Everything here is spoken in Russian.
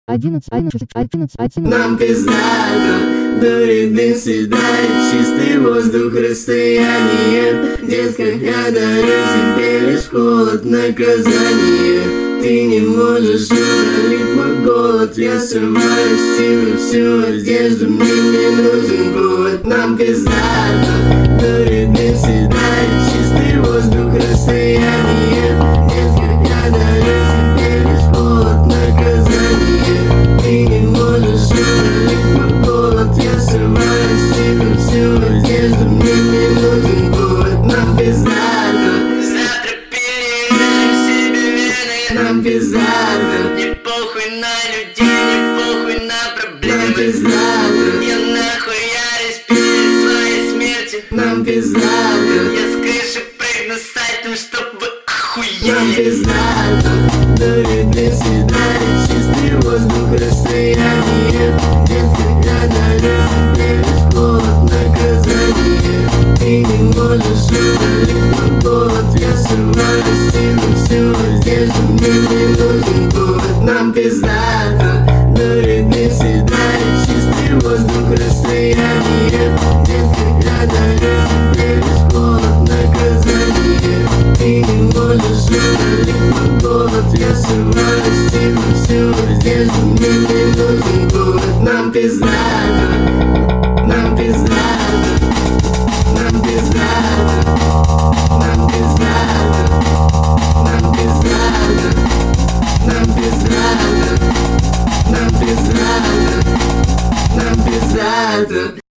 Нам пиздато, дурит дым, съедает чистый воздух, расстояние. Детка, я дарю тебе лишь холод, наказание. Ты не можешь удалить мой голод. Я срываю с тебя всю одежду, мне не нужен повод. Нам пиздато, дурит дым, съедает чистый воздух, расстояние. Детка, я дарю тебе лишь холод, наказание. Ты не можешь удалить мой голод. Я срываю с тебя всю одежду, мне не нужен повод. Нам пиздато, завтра переедаем себе вены. нам пиздато, Не похуй на людей, не похуй на нам проблемы. пиздато, Я нахуярюсь перед своей смертью. нам пиздато, Я с крыши прыгну с сайтом, чтобы вы нам охуели. пиздато. Дурит дым, съедает чистый воздух, расстояние. Детка, я дарю тебе лишь холод, наказание. Ты не можешь удалить мой голод. Я срываю с тебя всю одежду.